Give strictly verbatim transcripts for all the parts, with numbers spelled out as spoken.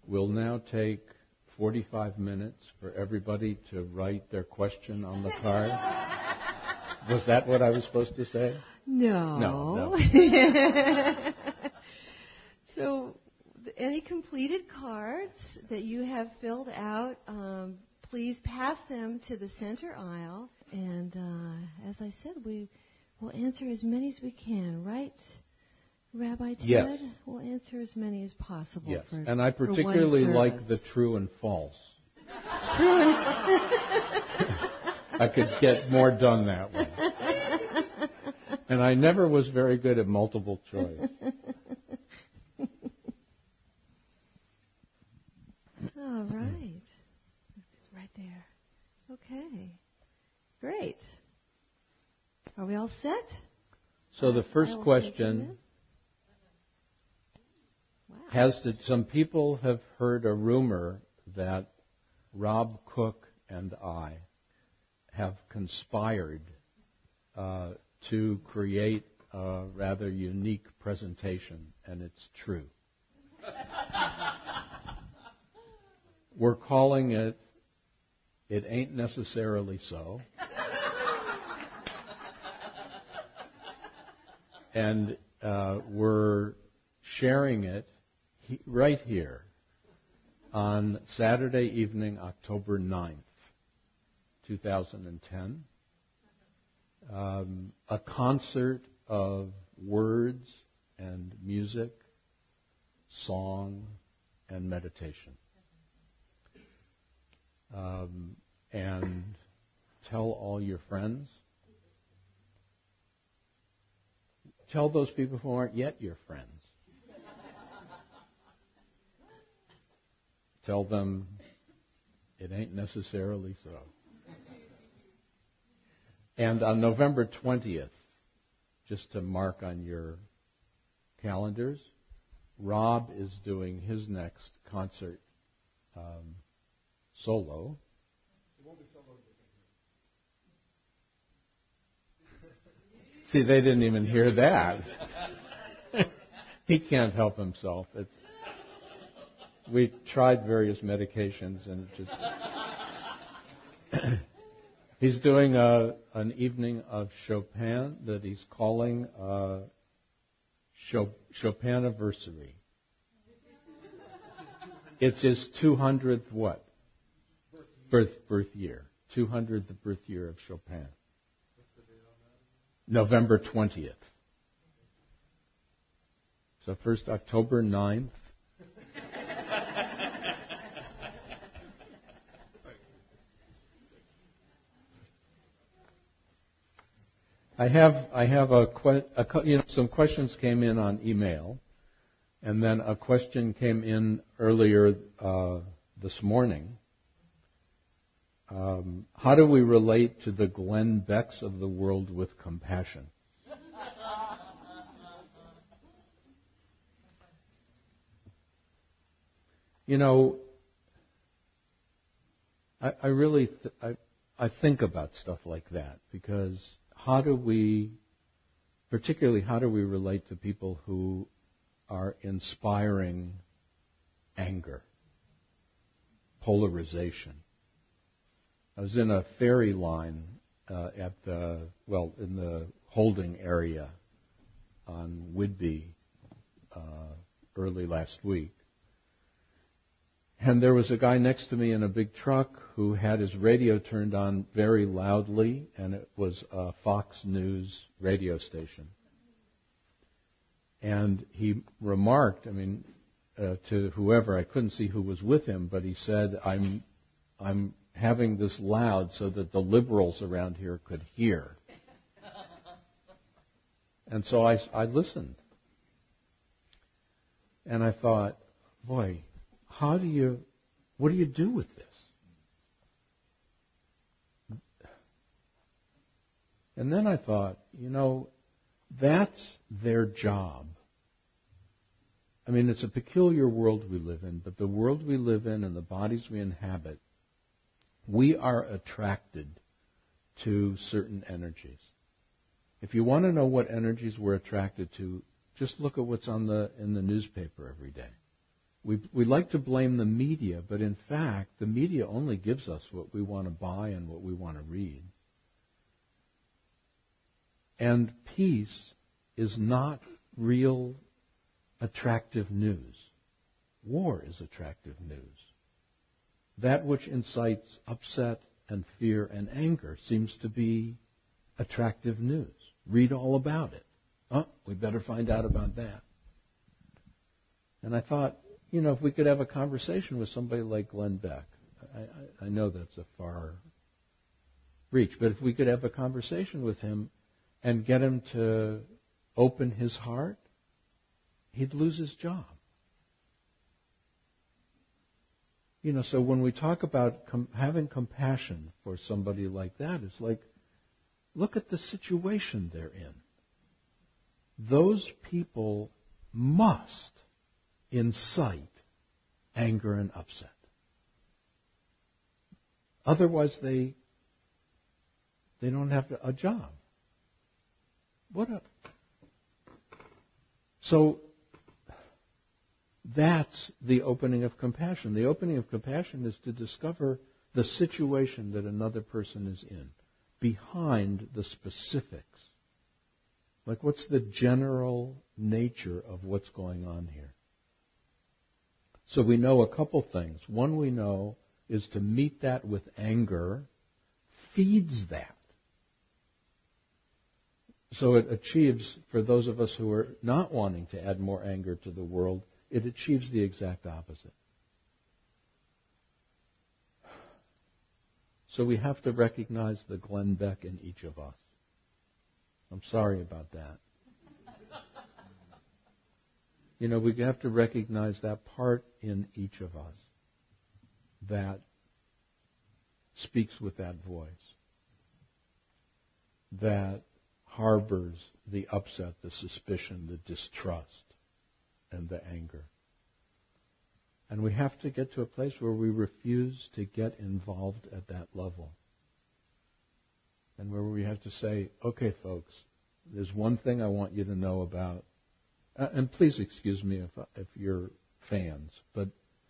we'll now take forty-five minutes for everybody to write their question on the card. Was that what I was supposed to say? No. No, no. So, any completed cards that you have filled out, um, please pass them to the center aisle. And uh, as I said, we will answer as many as we can, right, Rabbi Ted? Yes. We'll answer as many as possible. Yes, for, and I particularly like the true and false. True and I could get more done that way. And I never was very good at multiple choice. All right. Right there. Okay. Great. Are we all set? So the first question wow. has to, some people have heard a rumor that Rob Cook and I have conspired uh, to create a rather unique presentation, and it's true. We're calling it, It Ain't Necessarily So. And uh, we're sharing it he, right here on Saturday evening, October ninth, two thousand ten. Um, a concert of words and music, song and meditation. Um, and tell all your friends. Tell those people who aren't yet your friends. Tell them it ain't necessarily so. And on November twentieth, just to mark on your calendars, Rob is doing his next concert um, solo. It won't be solo. See, they didn't even hear that. He can't help himself. It's, we tried various medications and it just... He's doing a, an evening of Chopin that he's calling uh, Chopiniversary. It's his two hundredth what? Birth birth year. two hundredth birth year of Chopin. November twentieth. So first October ninth. I have I have a, que- a you know, some questions came in on email, and then a question came in earlier uh, this morning. Um, how do we relate to the Glenn Becks of the world with compassion? You know, I, I really th- I, I think about stuff like that because how do we, particularly how do we relate to people who are inspiring anger, polarization? I was in a ferry line uh, at the, well, in the holding area on Whidbey uh, early last week. And there was a guy next to me in a big truck who had his radio turned on very loudly, and it was a Fox News radio station. And he remarked, I mean, uh, to whoever, I couldn't see who was with him, but he said, I'm, I'm having this loud so that the liberals around here could hear. And so I, I listened. And I thought, boy, how do you, what do you do with this? And then I thought, you know, that's their job. I mean, it's a peculiar world we live in, but the world we live in and the bodies we inhabit, we are attracted to certain energies. If you want to know what energies we're attracted to, just look at what's on the in the newspaper every day. We we like to blame the media, but in fact, the media only gives us what we want to buy and what we want to read. And peace is not real attractive news. War is attractive news. That which incites upset and fear and anger seems to be attractive news. Read all about it. Oh, we better find out about that. And I thought, you know, if we could have a conversation with somebody like Glenn Beck, I, I, I know that's a far reach, but if we could have a conversation with him and get him to open his heart, he'd lose his job. You know, so when we talk about com- having compassion for somebody like that, it's like, look at the situation they're in. Those people must incite anger and upset. Otherwise, they they don't have a job. What a so. That's the opening of compassion. The opening of compassion is to discover the situation that another person is in, behind the specifics. Like, what's the general nature of what's going on here? So we know a couple things. One we know is to meet that with anger feeds that. So it achieves, for those of us who are not wanting to add more anger to the world, it achieves the exact opposite. So we have to recognize the Glenn Beck in each of us. I'm sorry about that. You know, we have to recognize that part in each of us that speaks with that voice, that harbors the upset, the suspicion, the distrust, and the anger. And we have to get to a place where we refuse to get involved at that level. And where we have to say, okay, folks, there's one thing I want you to know about, uh, and please excuse me if, if you're fans, but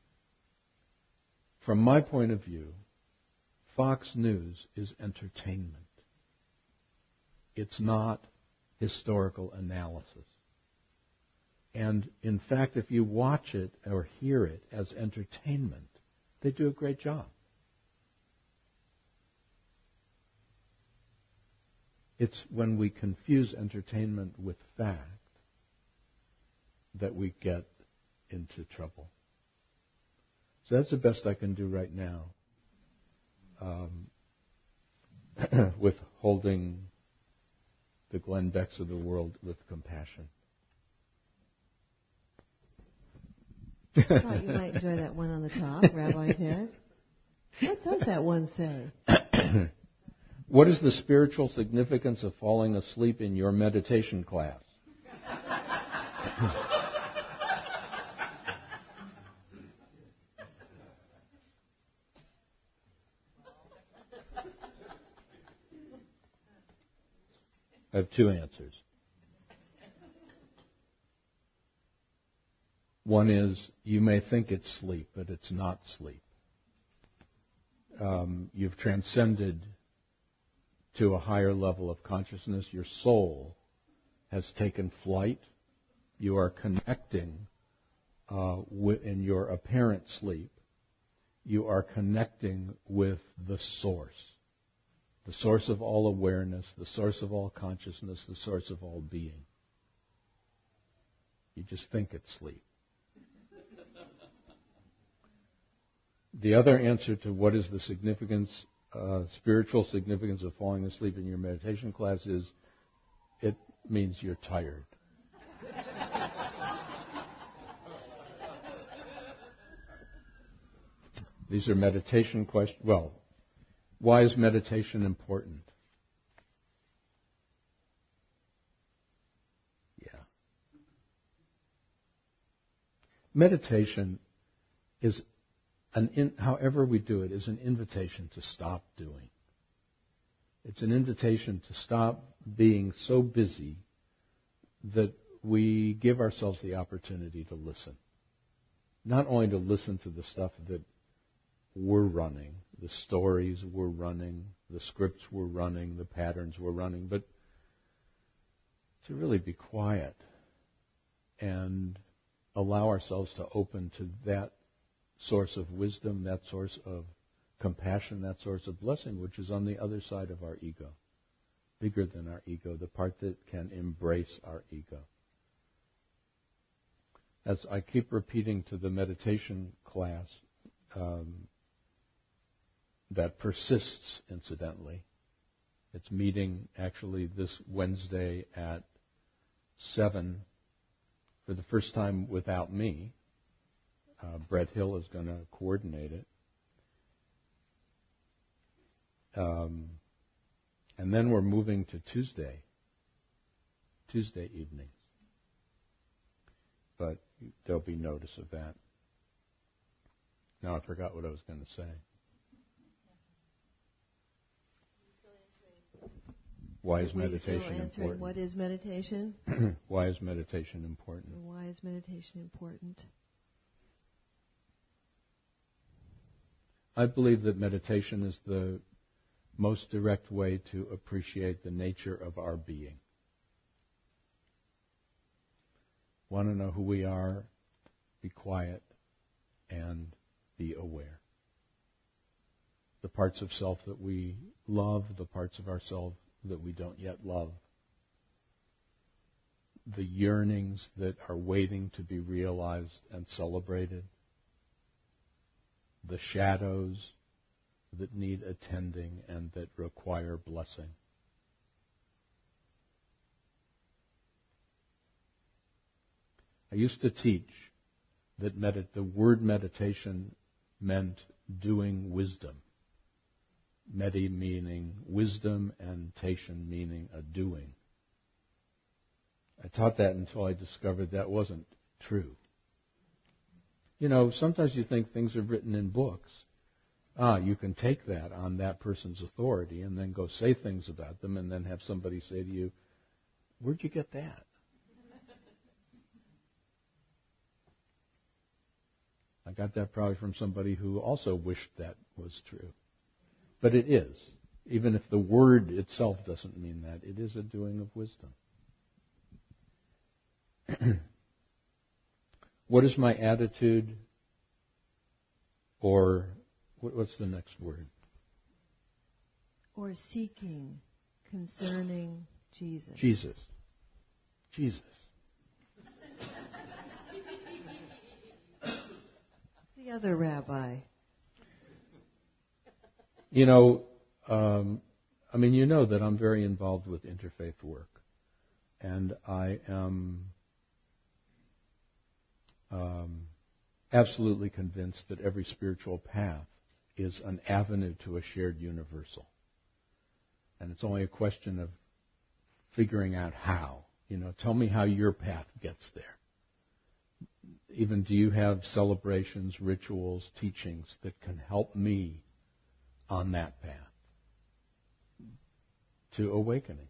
from my point of view, Fox News is entertainment. It's not historical analysis. And in fact, if you watch it or hear it as entertainment, they do a great job. It's when we confuse entertainment with fact that we get into trouble. So that's the best I can do right now um, with holding the Glenn Becks of the world with compassion. I thought you might enjoy that one on the top, Rabbi Ted. What does that one say? What is the spiritual significance of falling asleep in your meditation class? I have two answers. One is, you may think it's sleep, but it's not sleep. Um, you've transcended to a higher level of consciousness. Your soul has taken flight. You are connecting uh, with, in your apparent sleep. You are connecting with the source. The source of all awareness, the source of all consciousness, the source of all being. You just think it's sleep. The other answer to what is the significance, uh, spiritual significance of falling asleep in your meditation class is, it means you're tired. These are meditation questions. Well, why is meditation important? Yeah. Meditation is An in, however we do it, is an invitation to stop doing. It's an invitation to stop being so busy that we give ourselves the opportunity to listen. not only to listen to the stuff that we're running, the stories we're running, the scripts we're running, the patterns we're running, but to really be quiet and allow ourselves to open to that source of wisdom, that source of compassion, that source of blessing, which is on the other side of our ego, bigger than our ego, the part that can embrace our ego. As I keep repeating to the meditation class, um, that persists, incidentally. It's meeting actually this Wednesday at seven for the first time without me. Uh, Brett Hill is going to coordinate it. Um, and then we're moving to Tuesday, Tuesday evenings. But there'll be notice of that. Now I forgot what I was going to say. Why is meditation important? What is meditation? Why is meditation important? Why is meditation important? I believe that meditation is the most direct way to appreciate the nature of our being. Want to know who we are? Be quiet and be aware. The parts of self that we love, the parts of ourselves that we don't yet love, the yearnings that are waiting to be realized and celebrated, the shadows that need attending and that require blessing. I used to teach that medit- the word meditation meant doing wisdom. Medi meaning wisdom and tation meaning a doing. I taught that until I discovered that wasn't true. You know, sometimes you think things are written in books. Ah, you can take that on that person's authority and then go say things about them and then have somebody say to you, where'd you get that? I got that probably from somebody who also wished that was true. But it is. Even if the word itself doesn't mean that, it is a doing of wisdom. What is my attitude? Or what's the next word? Or seeking concerning Jesus. Jesus. Jesus. The other rabbi. You know, um, I mean, you know that I'm very involved with interfaith work. And I am um, absolutely convinced that every spiritual path is an avenue to a shared universal. And it's only a question of figuring out how. You know, tell me how your path gets there. Even do you have celebrations, rituals, teachings that can help me on that path to awakening?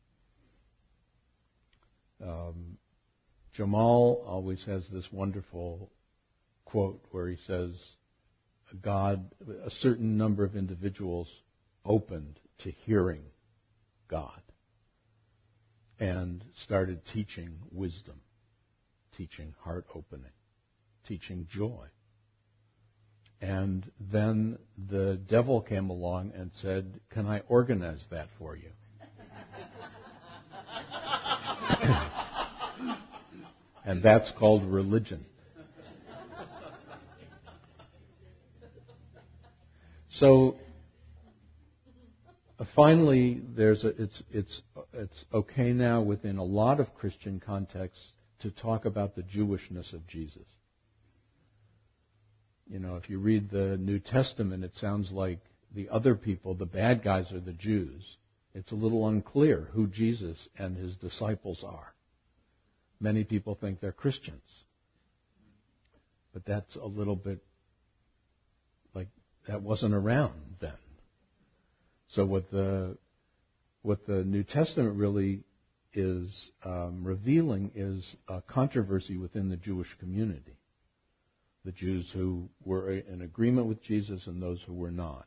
Um, Jamal always has this wonderful quote where he says, God, a certain number of individuals opened to hearing God and started teaching wisdom, teaching heart opening, teaching joy. And then the devil came along and said, can I organize that for you? And that's called religion. So uh, finally, there's a, it's it's it's okay now within a lot of Christian contexts to talk about the Jewishness of Jesus. You know, if you read the New Testament, it sounds like the other people, the bad guys, are the Jews. It's a little unclear who Jesus and his disciples are. Many people think they're Christians. But that's a little bit like that wasn't around then. So what the what the New Testament really is um, revealing is a controversy within the Jewish community. the Jews who were in agreement with Jesus and those who were not.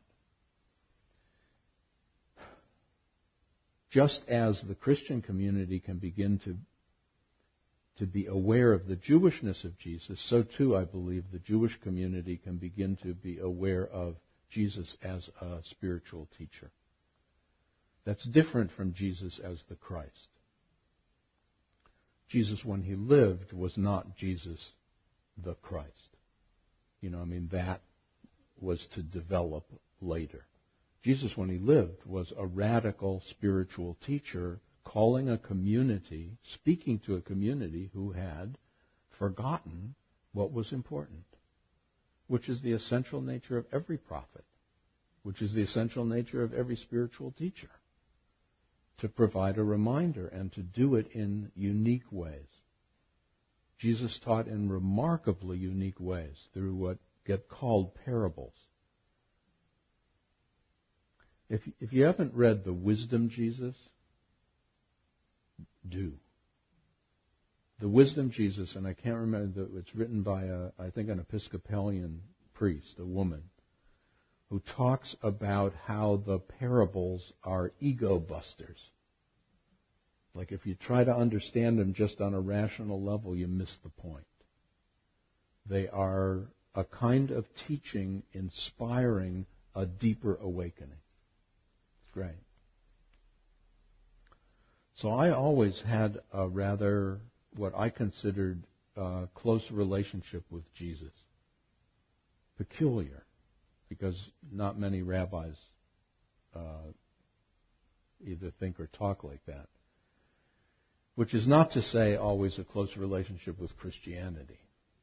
Just as the Christian community can begin to, to be aware of the Jewishness of Jesus, so too I believe the Jewish community can begin to be aware of Jesus as a spiritual teacher. That's different from Jesus as the Christ. Jesus, when he lived, was not Jesus the Christ. You know, I mean, that was to develop later. Jesus, when he lived, was a radical spiritual teacher calling a community, speaking to a community who had forgotten what was important, which is the essential nature of every prophet, which is the essential nature of every spiritual teacher, to provide a reminder and to do it in unique ways. Jesus taught in remarkably unique ways through what get called parables. If, if you haven't read The Wisdom Jesus, do. The Wisdom Jesus, and I can't remember, it's written by, a, I think, an Episcopalian priest, a woman, who talks about how the parables are ego busters. Like if you try to understand them just on a rational level, you miss the point. They are a kind of teaching inspiring a deeper awakening. It's great. So I always had a rather, what I considered a close relationship with Jesus. Peculiar, because not many rabbis uh, either think or talk like that. Which is not to say always a close relationship with Christianity,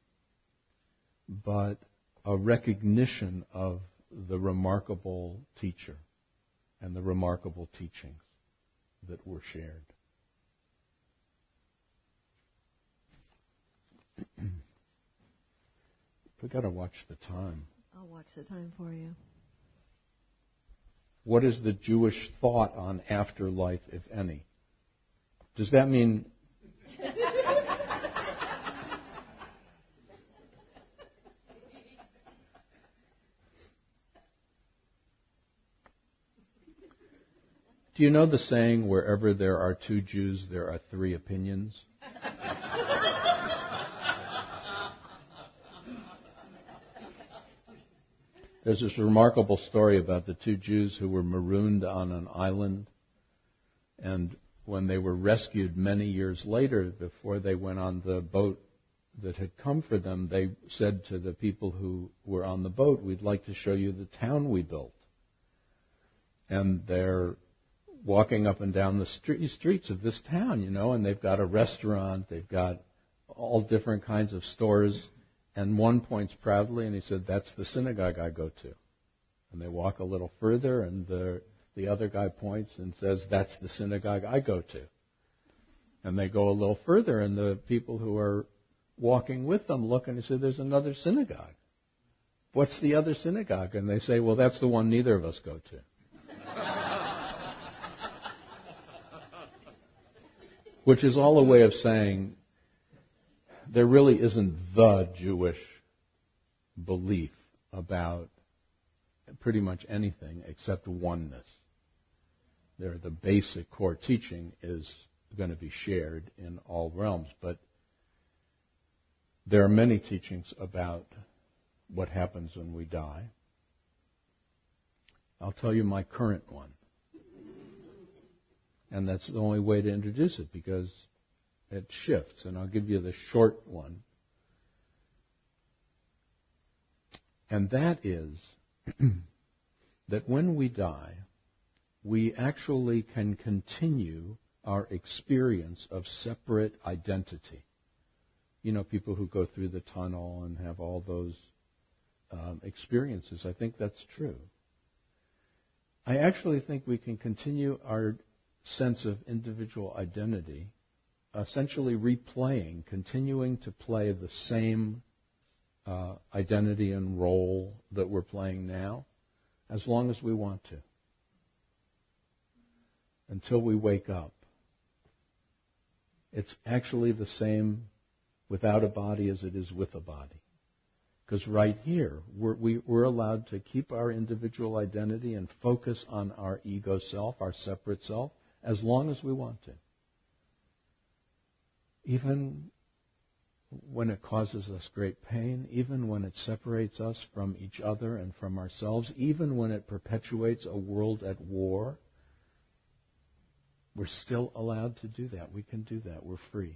but a recognition of the remarkable teacher and the remarkable teachings that were shared. We've got to watch the time. I'll watch the time for you. What is the Jewish thought on afterlife, if any? Does that mean... Do you know the saying, wherever there are two Jews, there are three opinions? There's this remarkable story about the two Jews who were marooned on an island, and when they were rescued many years later, before they went on the boat that had come for them, they said to the people who were on the boat, "We'd like to show you the town we built." And they're walking up and down the street, streets of this town, you know, and they've got a restaurant, they've got all different kinds of stores, and one points proudly, and he said, "That's the synagogue I go to." And they walk a little further, and the The other guy points and says, "That's the synagogue I go to." And they go a little further, and the people who are walking with them look and they say, "There's another synagogue. What's the other synagogue?" And they say, "Well, that's the one neither of us go to." Which is all a way of saying there really isn't the Jewish belief about pretty much anything except oneness. There, the basic core teaching is going to be shared in all realms, but there are many teachings about what happens when we die. I'll tell you my current one. And that's the only way to introduce it because it shifts, and I'll give you the short one. And that is that when we die, we actually can continue our experience of separate identity. You know, people who go through the tunnel and have all those um, experiences, I think that's true. I actually think we can continue our sense of individual identity, essentially replaying, continuing to play the same uh, identity and role that we're playing now, as long as we want to, until we wake up. It's actually the same without a body as it is with a body. Because right here, we're, we, we're allowed to keep our individual identity and focus on our ego self, our separate self, as long as we want to. Even when it causes us great pain, even when it separates us from each other and from ourselves, even when it perpetuates a world at war, we're still allowed to do that. We can do that. We're free.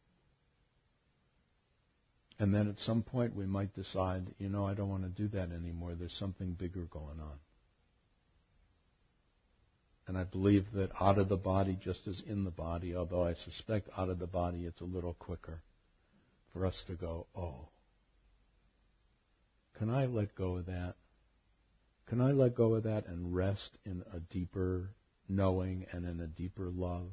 And then at some point we might decide, you know, I don't want to do that anymore. There's something bigger going on. And I believe that out of the body just as in the body, although I suspect out of the body it's a little quicker for us to go, oh, can I let go of that? Can I let go of that and rest in a deeper knowing and in a deeper love?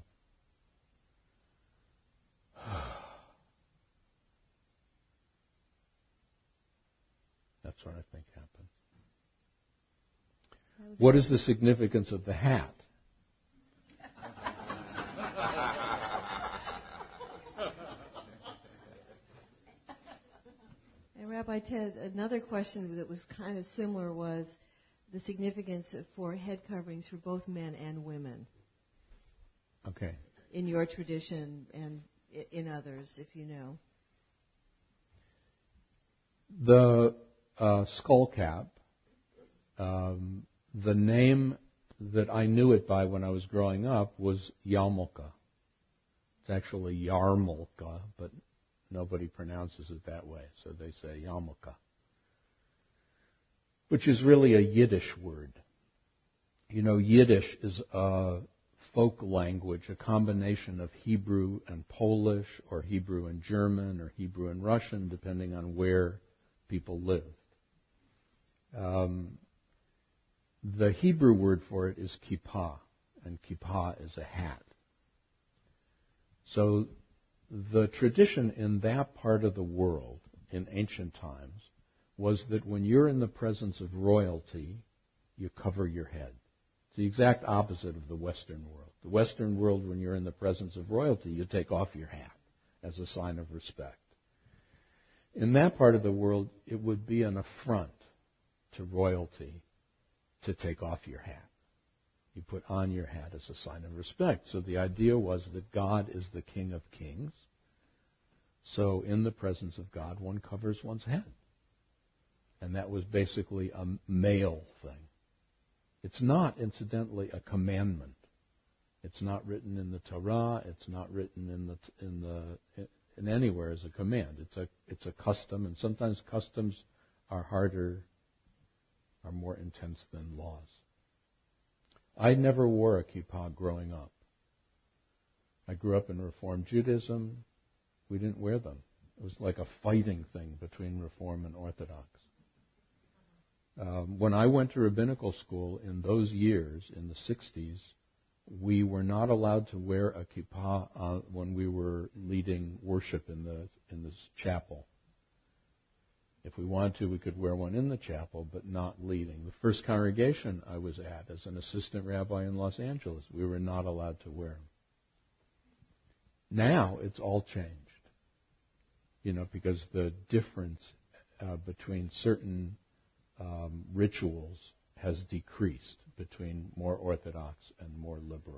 That's what I think happened. What is the significance of the hat? And Rabbi Ted, another question that was kind of similar was the significance for head coverings for both men and women. Okay. In your tradition and in others, if you know. The uh, skull cap, um, the name that I knew it by when I was growing up was yarmulke. It's actually yarmulke, but nobody pronounces it that way, so they say yarmulke, which is really a Yiddish word. You know, Yiddish is a folk language, a combination of Hebrew and Polish, or Hebrew and German, or Hebrew and Russian, depending on where people lived. Um, the Hebrew word for it is kippah, and kippah is a hat. So the tradition in that part of the world in ancient times was that when you're in the presence of royalty, you cover your head. It's the exact opposite of the Western world. The Western world, when you're in the presence of royalty, you take off your hat as a sign of respect. In that part of the world, it would be an affront to royalty to take off your hat. You put on your hat as a sign of respect. So the idea was that God is the King of Kings. So in the presence of God, one covers one's head. And that was basically a male thing. It's not, incidentally, a commandment. It's not written in the Torah. It's not written in the in the in anywhere as a command. It's a it's a custom, and sometimes customs are harder, are more intense than laws. I never wore a kippah growing up. I grew up in Reform Judaism. We didn't wear them. It was like a fighting thing between Reform and Orthodox. Um, when I went to rabbinical school in those years, in the sixties, we were not allowed to wear a kippah uh, when we were leading worship in the in the chapel. If we wanted to, we could wear one in the chapel, but not leading. The first congregation I was at as an assistant rabbi in Los Angeles, we were not allowed to wear them. Now it's all changed, you know, because the difference uh, between certain um, rituals has decreased between more Orthodox and more liberal.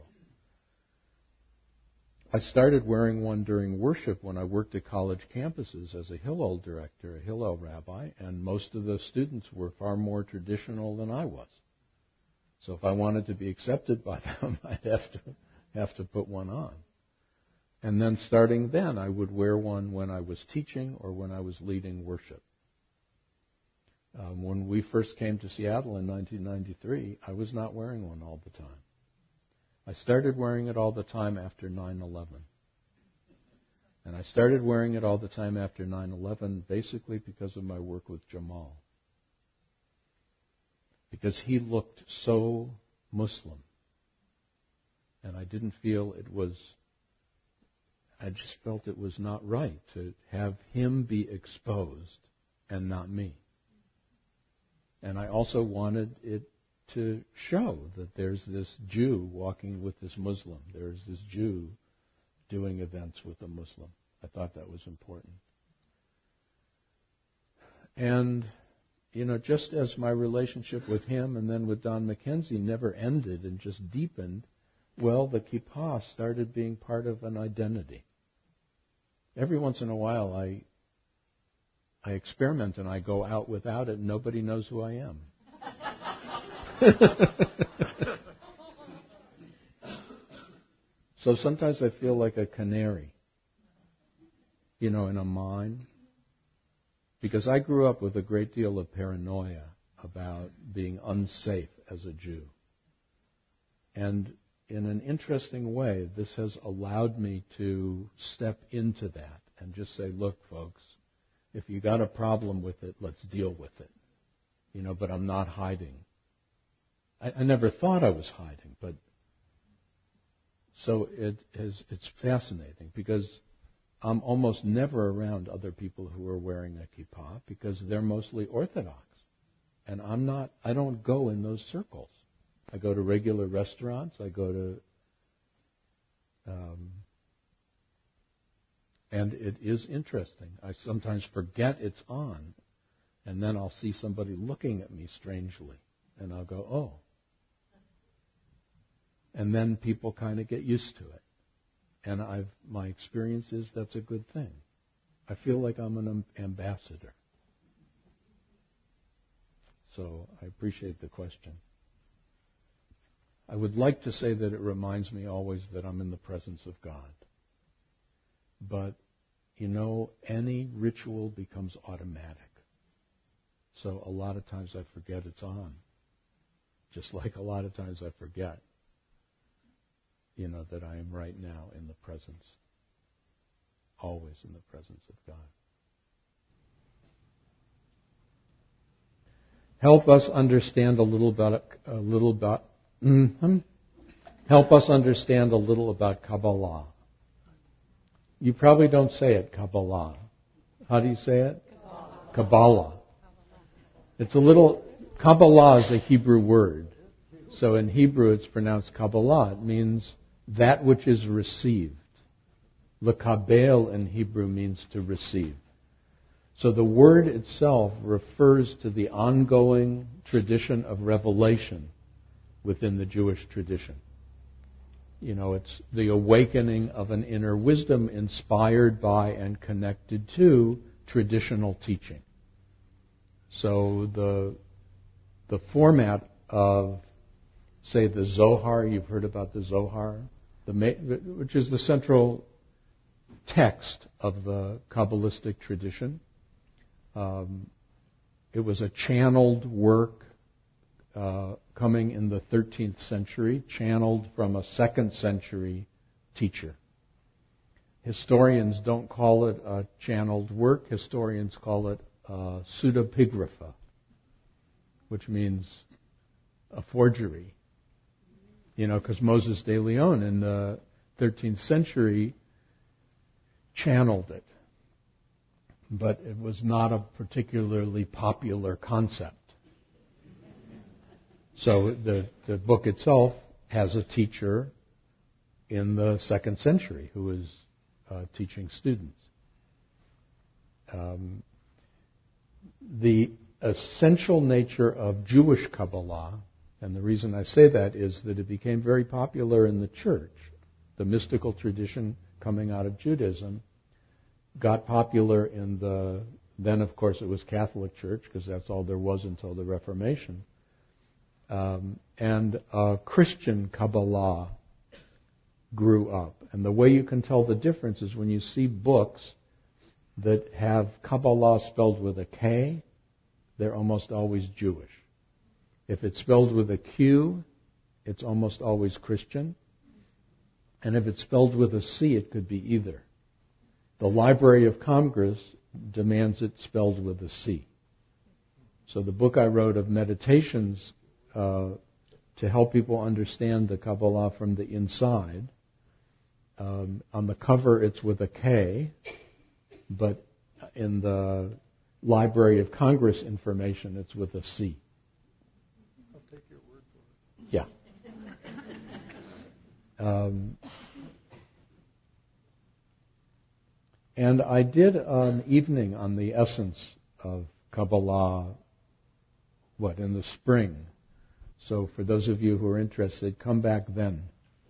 I started wearing one during worship when I worked at college campuses as a Hillel director, a Hillel rabbi, and most of the students were far more traditional than I was. So if I wanted to be accepted by them, I'd have to have to put one on. And then starting then, I would wear one when I was teaching or when I was leading worship. Um, when we first came to Seattle in nineteen ninety-three, I was not wearing one all the time. I started wearing it all the time after nine eleven. And I started wearing it all the time after nine eleven basically because of my work with Jamal. Because he looked so Muslim. And I didn't feel it was, I just felt it was not right to have him be exposed and not me. And I also wanted it to show that there's this Jew walking with this Muslim. There's this Jew doing events with a Muslim. I thought that was important. And, you know, just as my relationship with him and then with Don McKenzie never ended and just deepened, well, the kippah started being part of an identity. Every once in a while I I experiment and I go out without it and nobody knows who I am. So sometimes I feel like a canary, you know, in a mine. Because I grew up with a great deal of paranoia about being unsafe as a Jew. And in an interesting way, this has allowed me to step into that and just say, look, folks, if you got a problem with it, let's deal with it. You know, but I'm not hiding. I, I never thought I was hiding, but so it is, it's fascinating because I'm almost never around other people who are wearing a kippah because they're mostly Orthodox. And I'm not, I don't go in those circles. I go to regular restaurants, I go to, um, and it is interesting. I sometimes forget it's on, and then I'll see somebody looking at me strangely, and I'll go, oh. And then people kind of get used to it. And I've, my experience is that's a good thing. I feel like I'm an ambassador. So I appreciate the question. I would like to say that it reminds me always that I'm in the presence of God. But, you know, any ritual becomes automatic. So a lot of times I forget it's on. Just like a lot of times I forget, you know, that I am right now in the presence, always in the presence of God. Help us understand a little about a little about mm-hmm. Help us understand a little about Kabbalah. You probably don't say it Kabbalah. How do you say it? Kabbalah. Kabbalah. It's a little. Kabbalah is a Hebrew word, so in Hebrew it's pronounced Kabbalah. It means that which is received. Lekabel in Hebrew means to receive. So the word itself refers to the ongoing tradition of revelation within the Jewish tradition. You know, it's the awakening of an inner wisdom inspired by and connected to traditional teaching. So the the format of, say, the Zohar, you've heard about the Zohar, the which is the central text of the Kabbalistic tradition. Um, it was a channeled work uh, coming in the thirteenth century, channeled from a second century teacher. Historians don't call it a channeled work. Historians call it a pseudepigrapha, which means a forgery. You know, because Moses de Leon in the thirteenth century channeled it. But it was not a particularly popular concept. So the, the book itself has a teacher in the second century who is uh, teaching students. Um, the essential nature of Jewish Kabbalah, and the reason I say that is that it became very popular in the church. The mystical tradition coming out of Judaism got popular in the, then of course it was Catholic Church, because that's all there was until the Reformation. Um, and uh, Christian Kabbalah grew up. And the way you can tell the difference is when you see books that have Kabbalah spelled with a K, they're almost always Jewish. If it's spelled with a Q, it's almost always Christian. And if it's spelled with a C, it could be either. The Library of Congress demands it spelled with a C. So the book I wrote of meditations uh, to help people understand the Kabbalah from the inside, um, on the cover it's with a K, but in the Library of Congress information it's with a C. I'll take your word for it. Yeah. Um, And I did an evening on the essence of Kabbalah, what, in the spring. So for those of you who are interested, come back then.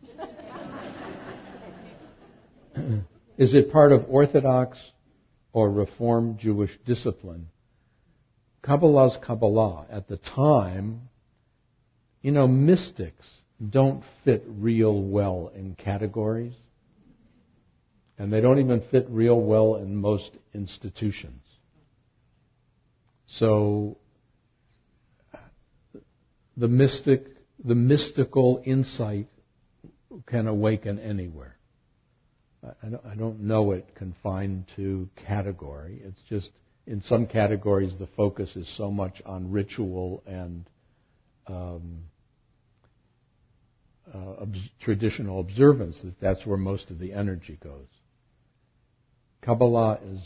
Is it part of Orthodox or Reform Jewish discipline? Kabbalah's Kabbalah. At the time, you know, mystics don't fit real well in categories. And they don't even fit real well in most institutions. So the mystic, the mystical insight can awaken anywhere. I don't, I don't know it confined to category. It's just in some categories the focus is so much on ritual and um, uh, ob- traditional observance that that's where most of the energy goes. Kabbalah is,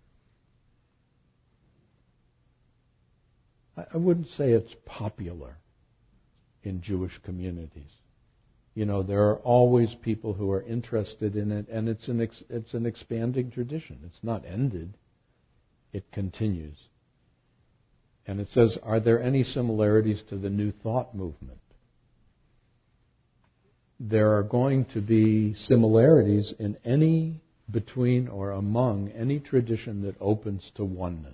I wouldn't say it's popular in Jewish communities. You know, there are always people who are interested in it, and it's an ex, it's an expanding tradition. It's not ended. It continues. And it says, are there any similarities to the New Thought movement? There are going to be similarities in any, between or among any tradition that opens to oneness.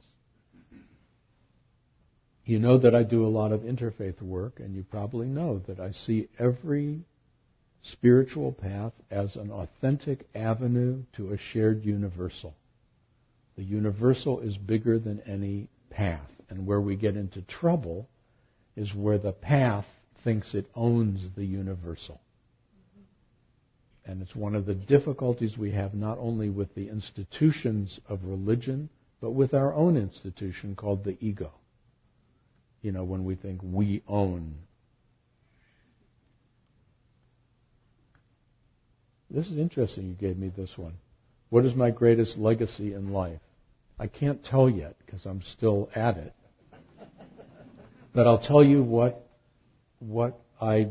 You know that I do a lot of interfaith work, and you probably know that I see every spiritual path as an authentic avenue to a shared universal. The universal is bigger than any path, and where we get into trouble is where the path thinks it owns the universal. And it's one of the difficulties we have not only with the institutions of religion, but with our own institution called the ego. You know, when we think we own. This is interesting, you gave me this one. What is my greatest legacy in life? I can't tell yet because I'm still at it. But I'll tell you what, what I,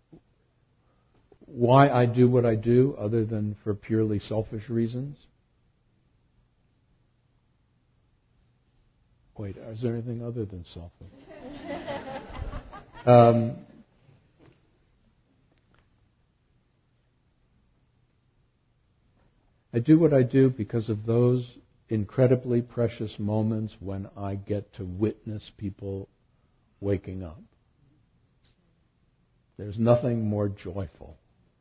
why I do what I do other than for purely selfish reasons. Wait, is there anything other than selfish? um, I do what I do because of those incredibly precious moments when I get to witness people waking up. There's nothing more joyful.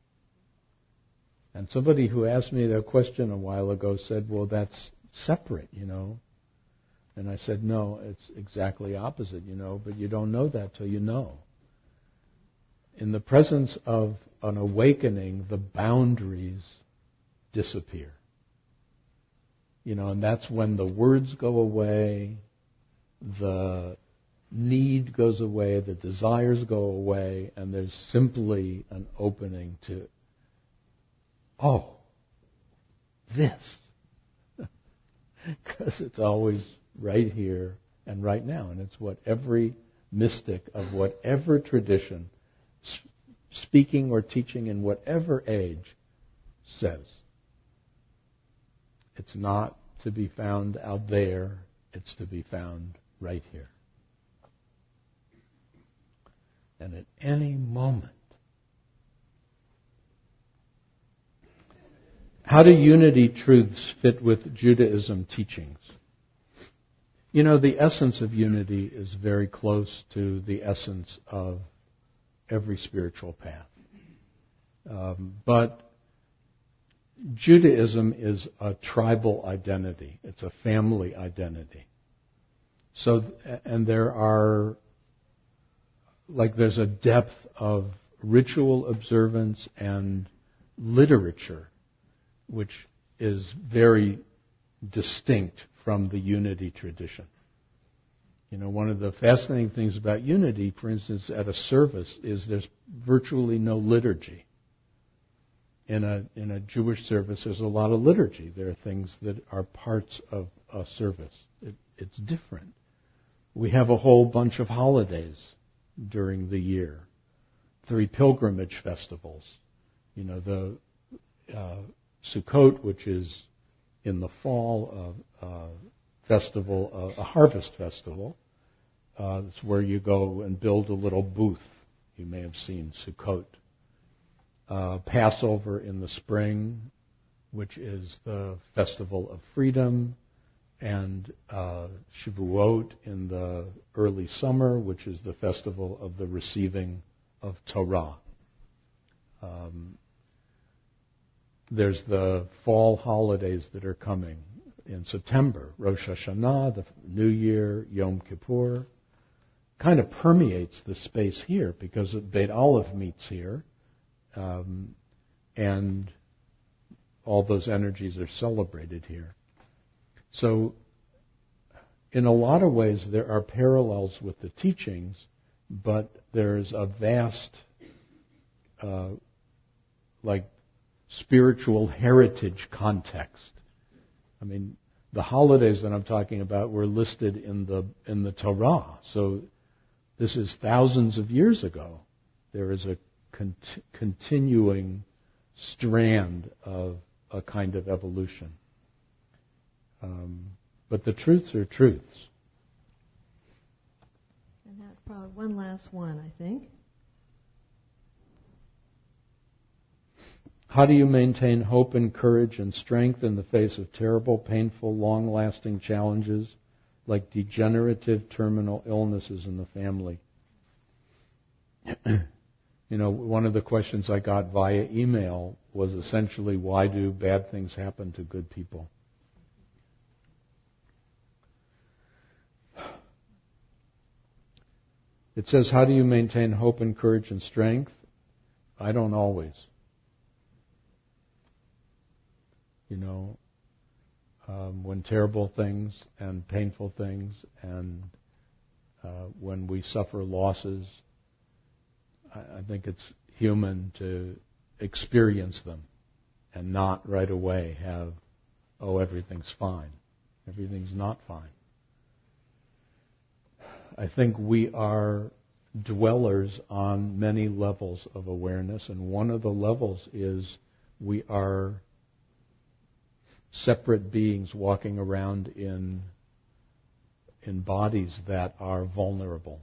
And somebody who asked me that question a while ago said, well, that's separate, you know. And I said, no, it's exactly opposite, you know, but you don't know that till you know. In the presence of an awakening, the boundaries disappear. You know, and that's when the words go away, the need goes away, the desires go away, and there's simply an opening to, oh, this. Because it's always right here and right now. And it's what every mystic of whatever tradition, speaking or teaching in whatever age, says. It's not to be found out there, it's to be found right here. And at any moment. How do unity truths fit with Judaism teachings? You know, the essence of unity is very close to the essence of every spiritual path. Um, but Judaism is a tribal identity. It's a family identity. So, and there are, like there's a depth of ritual observance and literature which is very distinct from the unity tradition. You know, one of the fascinating things about unity, for instance, at a service, is there's virtually no liturgy. In a in a Jewish service, there's a lot of liturgy. There are things that are parts of a service. It, it's different. We have a whole bunch of holidays during the year. Three pilgrimage festivals. You know, the uh, Sukkot, which is in the fall, of uh, festival, uh, a harvest festival. Uh, it's where you go and build a little booth. You may have seen Sukkot. Uh, Passover in the spring, which is the festival of freedom, and uh, Shavuot in the early summer, which is the festival of the receiving of Torah. Um, there's the fall holidays that are coming in September. Rosh Hashanah, the New Year, Yom Kippur. Kind of permeates the space here because Beit Aleph meets here. Um, and all those energies are celebrated here. So, in a lot of ways, there are parallels with the teachings, but there's a vast, uh, like, spiritual heritage context. I mean, the holidays that I'm talking about were listed in the in the Torah, so this is thousands of years ago. There is a cont- continuing strand of a kind of evolution. Um, but the truths are truths. And that's probably one last one, I think. How do you maintain hope and courage and strength in the face of terrible, painful, long-lasting challenges like degenerative terminal illnesses in the family? You know, one of the questions I got via email was essentially, why do bad things happen to good people? It says, how do you maintain hope and courage and strength? I don't always. You know, um, when terrible things and painful things and uh, when we suffer losses, I, I think it's human to experience them and not right away have, oh, everything's fine. Everything's not fine. I think we are dwellers on many levels of awareness, and one of the levels is we are separate beings walking around in in bodies that are vulnerable.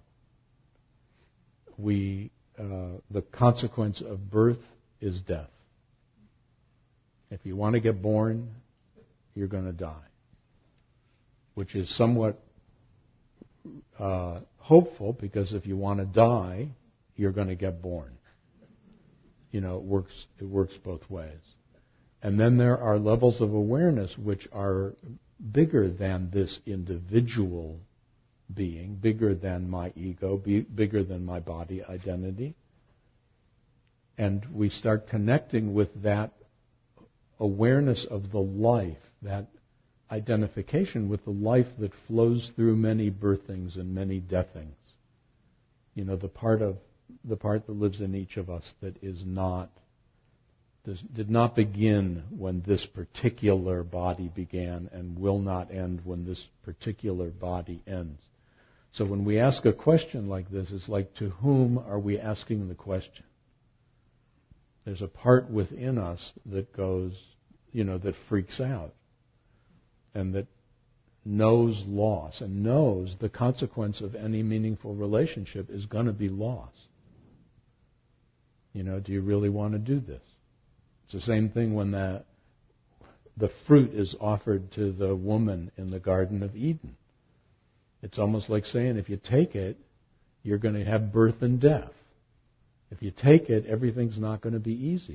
We uh, the consequence of birth is death. If you want to get born, you're going to die, which is somewhat uh, hopeful, because if you want to die, you're going to get born. You know, it works. It works both ways. And then there are levels of awareness which are bigger than this individual being, bigger than my ego, be, bigger than my body identity. And we start connecting with that awareness of the life, that identification with the life that flows through many birthings and many deathings. You know, the part of the part that lives in each of us that is not This did not begin when this particular body began and will not end when this particular body ends. So when we ask a question like this, it's like, to whom are we asking the question? There's a part within us that goes, you know, that freaks out and that knows loss and knows the consequence of any meaningful relationship is going to be loss. You know, do you really want to do this? It's the same thing when the, the fruit is offered to the woman in the Garden of Eden. It's almost like saying, if you take it, you're going to have birth and death. If you take it, everything's not going to be easy.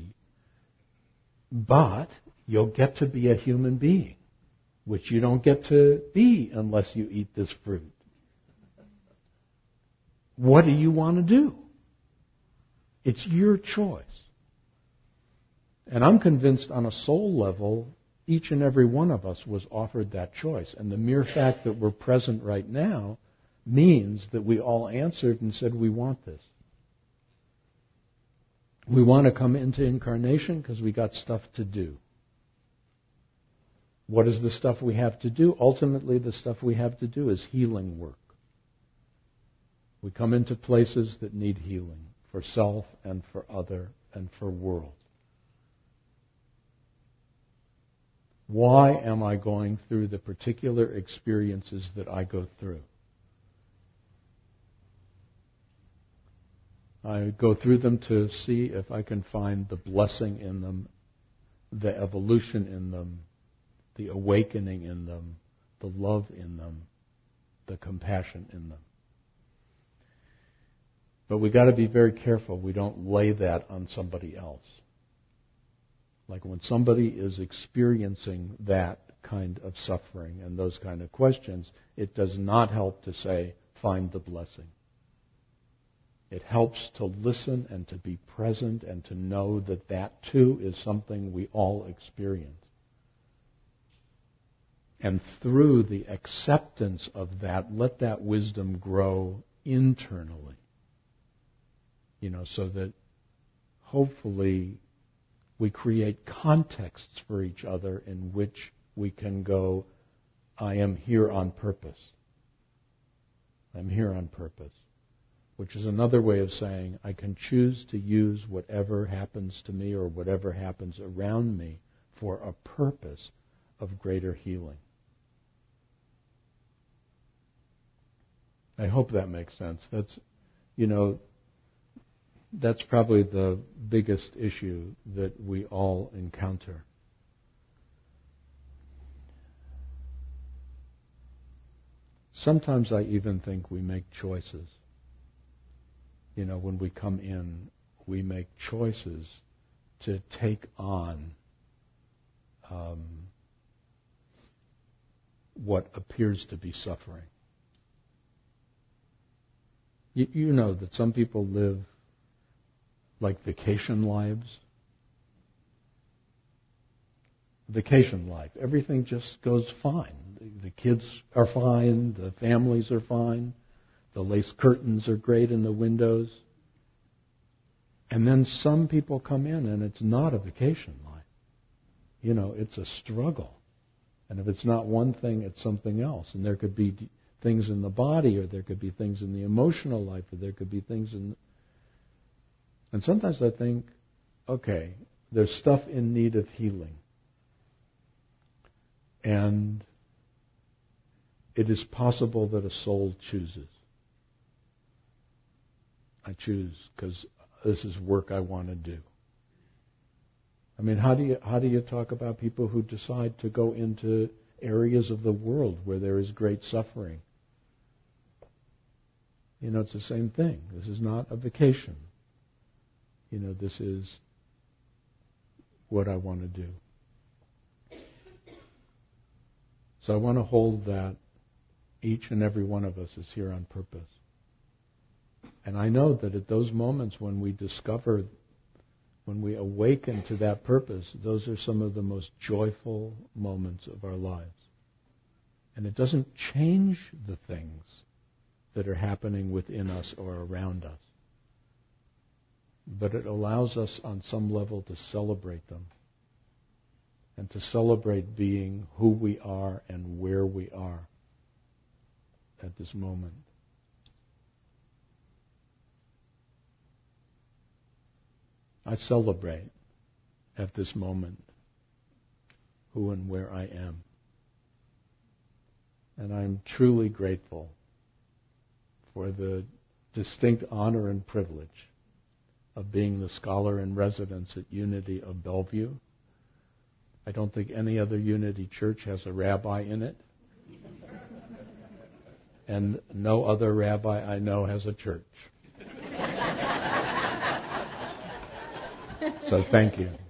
But you'll get to be a human being, which you don't get to be unless you eat this fruit. What do you want to do? It's your choice. And I'm convinced on a soul level, each and every one of us was offered that choice. And the mere fact that we're present right now means that we all answered and said, we want this. We want to come into incarnation because we got stuff to do. What is the stuff we have to do? Ultimately, the stuff we have to do is healing work. We come into places that need healing for self and for other and for world. Why am I going through the particular experiences that I go through? I go through them to see if I can find the blessing in them, the evolution in them, the awakening in them, the love in them, the compassion in them. But we got to be very careful we don't lay that on somebody else. Like when somebody is experiencing that kind of suffering and those kind of questions, it does not help to say, find the blessing. It helps to listen and to be present and to know that that too is something we all experience. And through the acceptance of that, let that wisdom grow internally. You know, so that hopefully we create contexts for each other in which we can go, I am here on purpose. I'm here on purpose. Which is another way of saying I can choose to use whatever happens to me or whatever happens around me for a purpose of greater healing. I hope that makes sense. That's, you know, that's probably the biggest issue that we all encounter. Sometimes I even think we make choices. You know, when we come in, we make choices to take on um, what appears to be suffering. You, you know that some people live like vacation lives. Vacation life. Everything just goes fine. The, the kids are fine. The families are fine. The lace curtains are great in the windows. And then some people come in and it's not a vacation life. You know, it's a struggle. And if it's not one thing, it's something else. And there could be d- things in the body, or there could be things in the emotional life, or there could be things in... And sometimes I think, okay, there's stuff in need of healing. And it is possible that a soul chooses. I choose because this is work I want to do. I mean, how do you how do you talk about people who decide to go into areas of the world where there is great suffering? You know, it's the same thing. This is not a vacation. You know, this is what I want to do. So I want to hold that each and every one of us is here on purpose. And I know that at those moments when we discover, when we awaken to that purpose, those are some of the most joyful moments of our lives. And it doesn't change the things that are happening within us or around us. But it allows us on some level to celebrate them. And to celebrate being who we are and where we are at this moment. I celebrate at this moment who and where I am. And I'm truly grateful for the distinct honor and privilege of being the scholar in residence at Unity of Bellevue. I don't think any other Unity church has a rabbi in it. And no other rabbi I know has a church. So thank you.